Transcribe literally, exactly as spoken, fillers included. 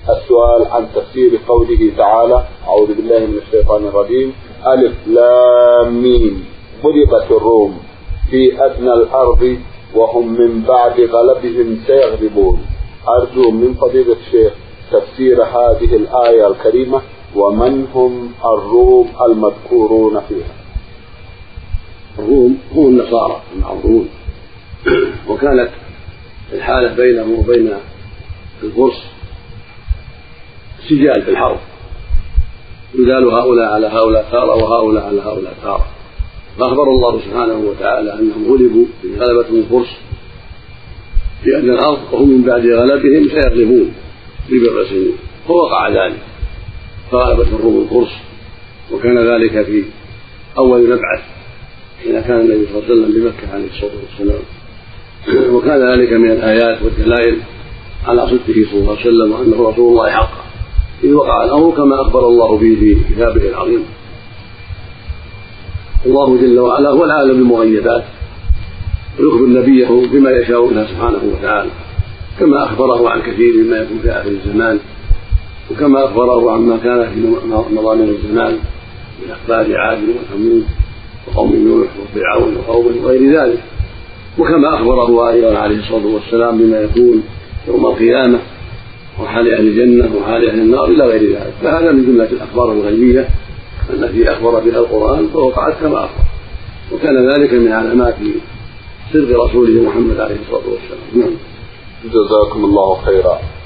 السؤال عن تفسير قوله تعالى: أعوذ بالله من الشيطان الرجيم، ألف لام ميم، غلبت الروم في أدنى الأرض وهم من بعد غلبهم سيغلبون. أرجو من فضيلة الشيخ تفسير هذه الآية الكريمة، ومن هم الروم المذكورون فيها؟ الروم هم النصارى المعروفون، وكانت الحالة بينهم وبين الفرس سجال في الحرب، يدال هؤلاء على هؤلاء تارة وهؤلاء على هؤلاء تارة. فأخبر الله سبحانه وتعالى أنهم غلبوا بغلبة الفرس في أدنى الأرض وهم من بعد غلبهم سيغلبون في بضع سنين، فوقع ذلك، فغلبت الروم الفرس. وكان ذلك في أول مبعث حين كان النبي صلى الله عليه وسلم بمكة عليه الصلاة والسلام، وكان ذلك من الآيات والدلائل على صدقه صلى الله عليه وسلم وأنه رسول الله حقا، إذ وقع الأمر كما أخبر الله به في كتابه العظيم. الله جل وعلا هو العالم بالمغيبات، ويخبر نبيه بما يشاء منها سبحانه وتعالى، كما أخبره عن كثير مما يكون في آخر الزمان، وكما أخبره عما كان في مضامن الزمان من أخبار عاد وثمود وقوم نوح وفرعون وقوم وغير ذلك، وكما أخبره أيضا عليه الصلاة والسلام بما يكون يوم القيامة وحال أهل الجنة وحال أهل النار إلى غير ذلك. فهذا من جملة الأخبار الغيبية التي أخبر بها القرآن فوقعت كما أخبر، وكان ذلك من علامات صدق رسوله محمد عليه الصلاة والسلام. جزاكم الله خيرا.